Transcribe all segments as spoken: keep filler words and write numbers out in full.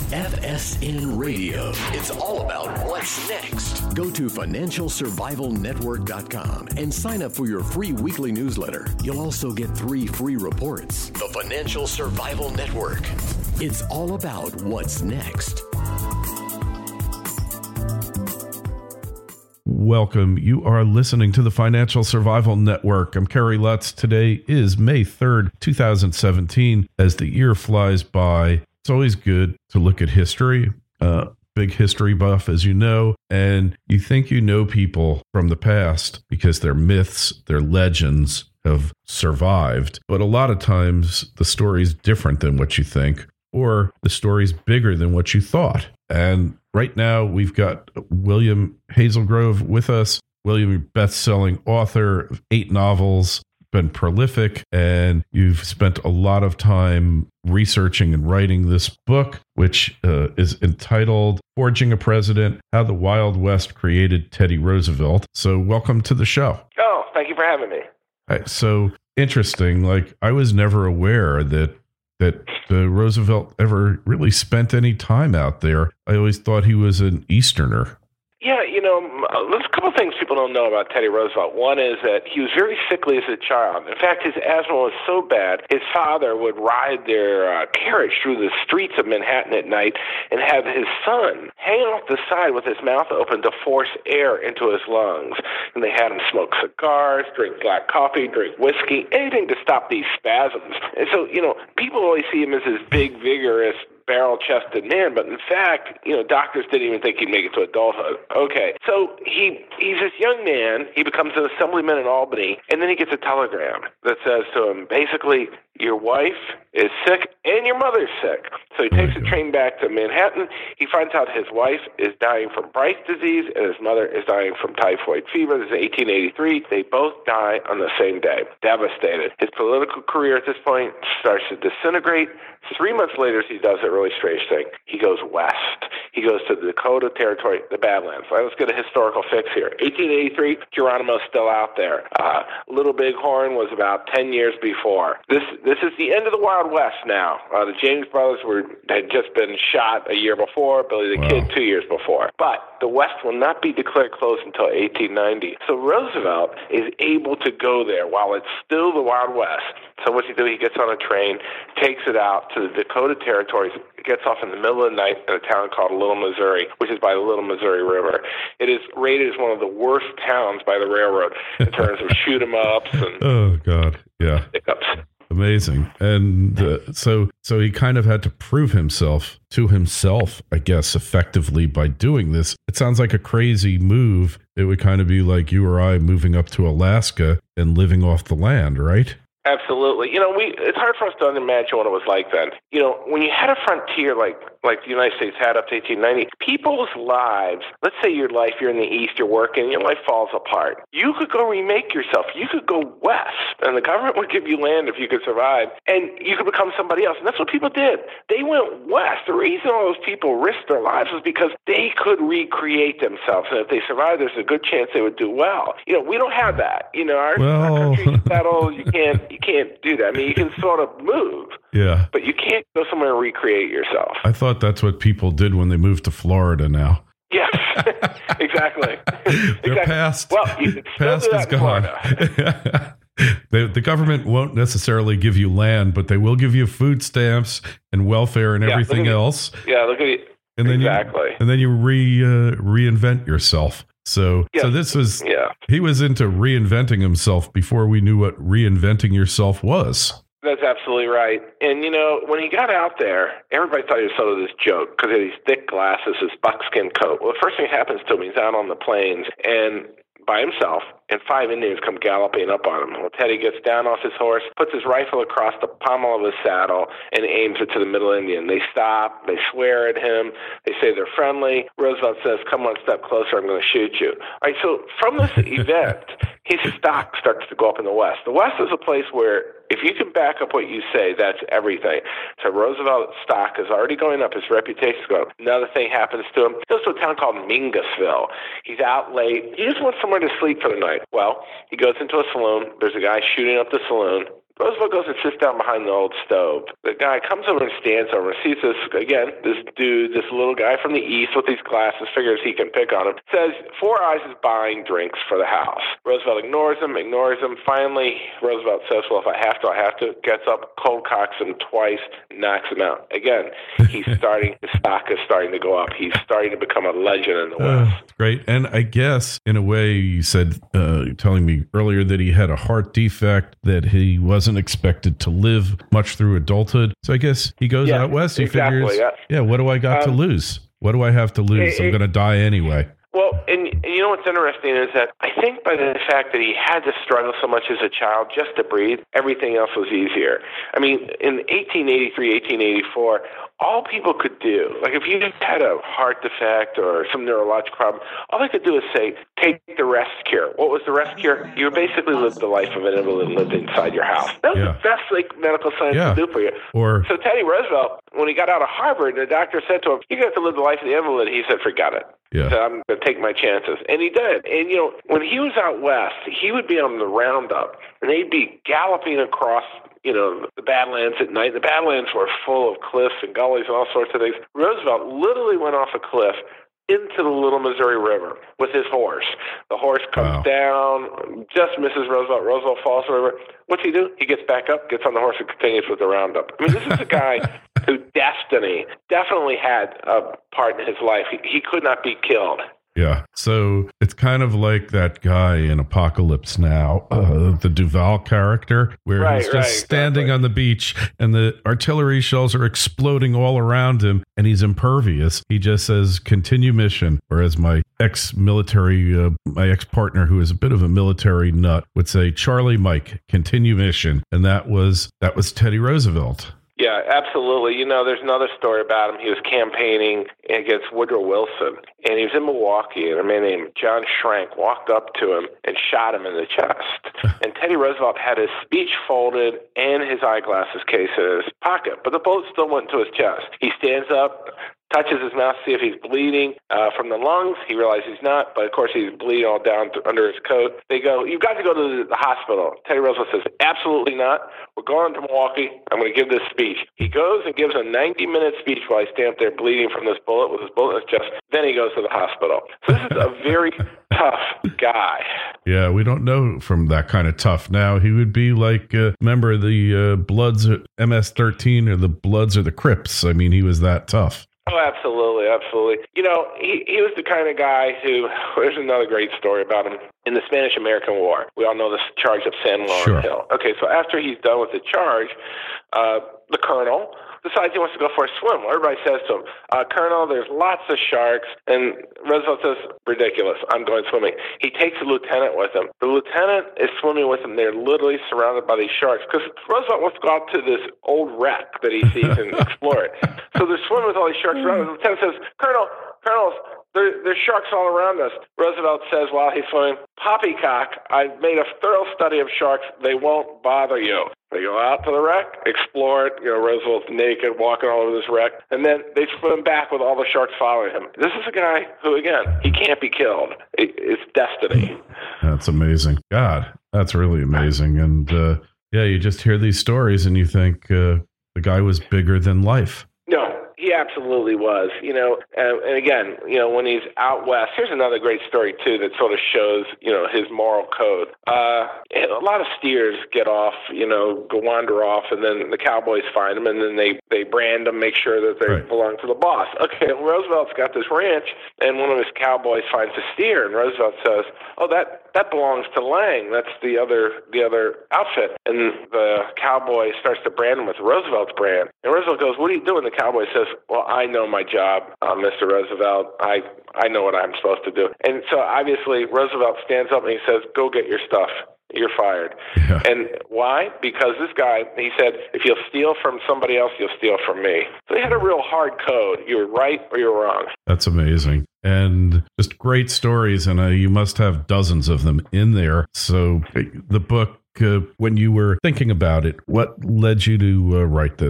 F S N Radio. It's all about what's next. Go to financial survival network dot com and sign up for your free weekly newsletter. You'll also get three free reports. The Financial Survival Network. It's all about what's next. Welcome. You are listening to the Financial Survival Network. I'm Kerry Lutz. Today is May third, two thousand seventeen. As the year flies by, it's always good to look at history. Uh, big history buff, as you know, and you think you know people from the past because their myths, their legends have survived. But a lot of times the story's different than what you think, or the story's bigger than what you thought. And right now we've got William Hazelgrove with us. William, best-selling author of eight novels, been prolific, and you've spent a lot of time researching and writing this book, which uh, is entitled Forging a President, How the Wild West Created Teddy Roosevelt. So welcome to the show. Oh, thank you for having me. Right, so interesting. Like, I was never aware that that uh, Roosevelt ever really spent any time out there. I always thought he was an Easterner. Yeah, you know, there's a couple of things people don't know about Teddy Roosevelt. One is that he was very sickly as a child. In fact, his asthma was so bad, his father would ride their uh, carriage through the streets of Manhattan at night and have his son hang off the side with his mouth open to force air into his lungs. And they had him smoke cigars, drink black coffee, drink whiskey, anything to stop these spasms. And so, you know, people always see him as this big, vigorous, barrel-chested man, but in fact, you know, doctors didn't even think he'd make it to adulthood. Okay, so he he's this young man, he becomes an assemblyman in Albany, and then he gets a telegram that says to him, basically, your wife is sick and your mother's sick. So he takes a train back to Manhattan. He finds out his wife is dying from Bright's disease and his mother is dying from typhoid fever. This is eighteen eighty-three. They both die on the same day. Devastated. His political career at this point starts to disintegrate. Three months later, he does a really strange thing. He goes west. He goes to the Dakota Territory, the Badlands. All right, let's get a historical fix here. eighteen eighty-three, Geronimo's still out there. Uh, Little Bighorn was about ten years before. This this is the end of the Wild West now. Uh, the James brothers were had just been shot a year before, Billy the wow. Kid two years before. But the West will not be declared closed until eighteen ninety. So Roosevelt is able to go there while it's still the Wild West. So what's he do? He gets on a train, takes it out to the Dakota Territories, gets off in the middle of the night in a town called Little Missouri, which is by the Little Missouri River. It is rated as one of the worst towns by the railroad in terms of shoot 'em ups and oh god, yeah, pickups. Amazing. And uh, so so he kind of had to prove himself to himself, I guess, effectively by doing this. It sounds like a crazy move. It would kind of be like you or I moving up to Alaska and living off the land, right? Absolutely. You know, we it's hard for us to imagine what it was like then. You know, when you had a frontier like like the United States had up to eighteen ninety, people's lives, let's say your life, you're in the East, you're working, your life falls apart. You could go remake yourself. You could go west, and the government would give you land if you could survive, and you could become somebody else. And that's what people did. They went west. The reason all those people risked their lives was because they could recreate themselves, and if they survived, there's a good chance they would do well. You know, we don't have that. You know, our, well. our country's settled. You can't. You can't do that. I mean, you can sort of move, yeah, but you can't go somewhere and recreate yourself. I thought that's what people did when they moved to Florida now. Yes, exactly. Their exactly. past, well, you can still past do that is in gone. the, the government won't necessarily give you land, but they will give you food stamps and welfare and yeah, everything look else. Yeah, look at it. And then exactly. You, and then you re uh, reinvent yourself. So, yes. so this was, yeah. he was into reinventing himself before we knew what reinventing yourself was. That's absolutely right. And, you know, when he got out there, everybody thought he was sort of this joke because he had these thick glasses, this buckskin coat. Well, the first thing that happens to him, he's out on the plains and by himself, and five Indians come galloping up on him. Well, Teddy gets down off his horse, puts his rifle across the pommel of his saddle, and aims it to the middle Indian. They stop. They swear at him. They say they're friendly. Roosevelt says, come one step closer, I'm going to shoot you. All right, so from this event, his stock starts to go up in the West. The West is a place where if you can back up what you say, that's everything. So Roosevelt's stock is already going up. His reputation is going up. Another thing happens to him. He goes to a town called Mingusville. He's out late. He just wants somewhere to sleep for the night. Well, he goes into a saloon. There's a guy shooting up the saloon. Roosevelt goes and sits down behind the old stove. The guy comes over and stands over and sees this, again, this dude, this little guy from the East with these glasses, figures he can pick on him, says, Four Eyes is buying drinks for the house. Roosevelt ignores him, ignores him. Finally, Roosevelt says, well, if I have to, I have to. Gets up, cold cocks him twice, knocks him out. Again, he's starting, his stock is starting to go up. He's starting to become a legend in the West. Uh, great. And I guess, in a way, you said, uh, telling me earlier that he had a heart defect, that he wasn't expected to live much through adulthood. So I guess he goes yeah, out west. He exactly, figures, yeah. yeah, what do I got um, to lose? What do I have to lose? It, I'm going to die anyway. Well, and, and you know what's interesting is that I think by the fact that he had to struggle so much as a child just to breathe, everything else was easier. I mean, in eighteen eighty-three, eighteen eighty-four, all people could do, like if you had a heart defect or some neurological problem, all they could do is say, take the rest cure. What was the rest cure? You basically lived the life of an invalid and lived inside your house. That was yeah. the best like medical science yeah. could do for you. Or, so Teddy Roosevelt, when he got out of Harvard, the doctor said to him, you got to live the life of the invalid. He said, forget it. Yeah. So I'm going to take my chances. And he did. And, you know, when he was out west, he would be on the roundup, and they'd be galloping across, you know, the Badlands at night. The Badlands were full of cliffs and gullies and all sorts of things. Roosevelt literally went off a cliff into the Little Missouri River with his horse. The horse comes wow. down, just misses Roosevelt. Roosevelt falls in the river. What's he do? He gets back up, gets on the horse, and continues with the roundup. I mean, this is a guy who destiny definitely had a part in his life. He, he could not be killed. Yeah. So it's kind of like that guy in Apocalypse Now, uh, the Duval character, where right, he's just right, standing exactly. on the beach and the artillery shells are exploding all around him and he's impervious. He just says, continue mission. Whereas my ex-military, uh, my ex-partner, who is a bit of a military nut, would say, Charlie Mike, continue mission. And that was that was Teddy Roosevelt. Yeah, absolutely. You know, there's another story about him. He was campaigning against Woodrow Wilson, and he was in Milwaukee, and a man named John Schrank walked up to him and shot him in the chest. And Teddy Roosevelt had his speech folded and his eyeglasses case in his pocket, but the bullet still went to his chest. He stands up, touches his mouth to see if he's bleeding uh, from the lungs. He realizes he's not, but of course he's bleeding all down to, under his coat. They go, you've got to go to the, the hospital. Teddy Roosevelt says, absolutely not. We're going to Milwaukee. I'm going to give this speech. He goes and gives a ninety-minute speech while he's standing there bleeding from this bullet with his bullet in his chest. Then he goes to the hospital. So this is a very tough guy. Yeah, we don't know from that kind of tough. Now, he would be like, uh, remember the uh, Bloods, M S thirteen, or the Bloods or the Crips. I mean, he was that tough. Oh, absolutely, absolutely. You know, he, he was the kind of guy who, there's another great story about him. In the Spanish-American War, we all know this charge of San Juan sure. Hill. Okay, so after he's done with the charge, uh, the colonel decides he wants to go for a swim. Well, everybody says to him, uh, Colonel, there's lots of sharks. And Roosevelt says, ridiculous, I'm going swimming. He takes the lieutenant with him. The lieutenant is swimming with him. They're literally surrounded by these sharks because Roosevelt wants to go out to this old wreck that he sees and explore it. So they're swimming with all these sharks around. The lieutenant says, Colonel, Colonel, there, there's sharks all around us. Roosevelt says while he's swimming, Poppycock, I've made a thorough study of sharks. They won't bother you. They go out to the wreck, explore it. You know, Roosevelt's naked, walking all over this wreck, and then they swim back with all the sharks following him. This is a guy who, again, he can't be killed. It, it's destiny. That's amazing. God, that's really amazing. And uh, yeah, you just hear these stories and you think uh, the guy was bigger than life. No. He absolutely was, you know, and, and again, you know, when he's out west, here's another great story, too, that sort of shows, you know, his moral code. Uh, a lot of steers get off, you know, go wander off, and then the cowboys find them, and then they, they brand them, make sure that they right. belong to the boss. Okay, Roosevelt's got this ranch, and one of his cowboys finds a steer, and Roosevelt says, oh, that, that belongs to Lang. That's the other the other outfit. And the cowboy starts to brand him with Roosevelt's brand. And Roosevelt goes, what are you doing? The cowboy says, well, I know my job, uh, Mister Roosevelt. I, I know what I'm supposed to do. And so obviously Roosevelt stands up and he says, go get your stuff. You're fired. Yeah. And why? Because this guy, he said, if you'll steal from somebody else, you'll steal from me. So he had a real hard code. You're right or you're wrong. That's amazing. And just great stories. And uh, you must have dozens of them in there. So the book, uh, when you were thinking about it, what led you to uh, write this?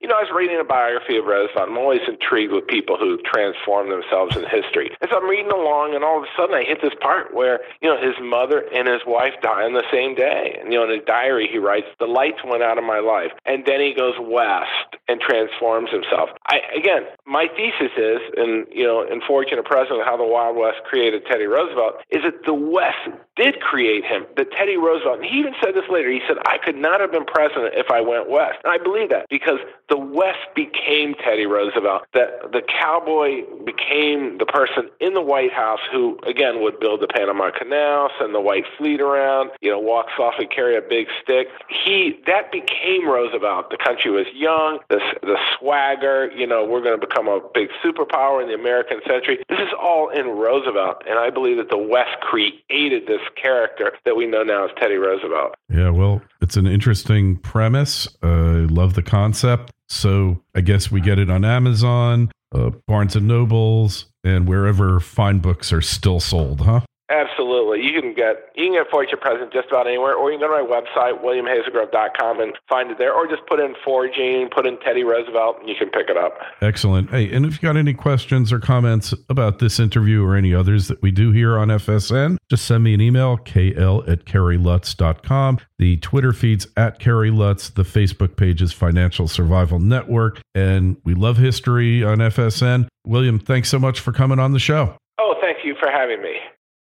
you know, I was reading a biography of Roosevelt. I'm always intrigued with people who transform themselves in history. And so I'm reading along, and all of a sudden I hit this part where, you know, his mother and his wife die on the same day. And, you know, in his diary, he writes, the lights went out of my life. And then he goes west and transforms himself. I, again, my thesis is, and, you know, in Fortune of President, how the Wild West created Teddy Roosevelt, is that the West did create him, that Teddy Roosevelt, and he even said this later, he said, I could not have been president if I went west. And I believe that because the West became Teddy Roosevelt, that the cowboy became the person in the White House who, again, would build the Panama Canal, send the White Fleet around, you know, walk softly, carry a big stick. He, that became Roosevelt. The country was young, the, the swagger, you know, we're going to become a big superpower in the American century. This is all in Roosevelt, and I believe that the West created this character that we know now as Teddy Roosevelt. Yeah, well, it's an interesting premise. I uh, love the concept. So I guess we get it on Amazon, uh, Barnes and Nobles, and wherever fine books are still sold, huh? Absolutely. You can get you can get Fortune President just about anywhere, or you can go to my website, william hazelgrove dot com, and find it there, or just put in foraging, put in Teddy Roosevelt, and you can pick it up. Excellent. Hey, and if you got any questions or comments about this interview or any others that we do here on F S N, just send me an email, k l at kerry lutz dot com. The Twitter feed's at Kerry Lutz. The Facebook page is Financial Survival Network, and we love history on F S N. William, thanks so much for coming on the show. Oh, thank you for having me.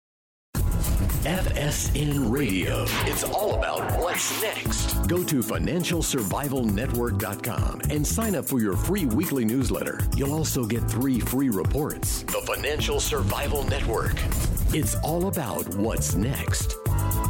F S N Radio. It's all about what's next. Go to financial survival network dot com and sign up for your free weekly newsletter. You'll also get three free reports. The Financial Survival Network. It's all about what's next.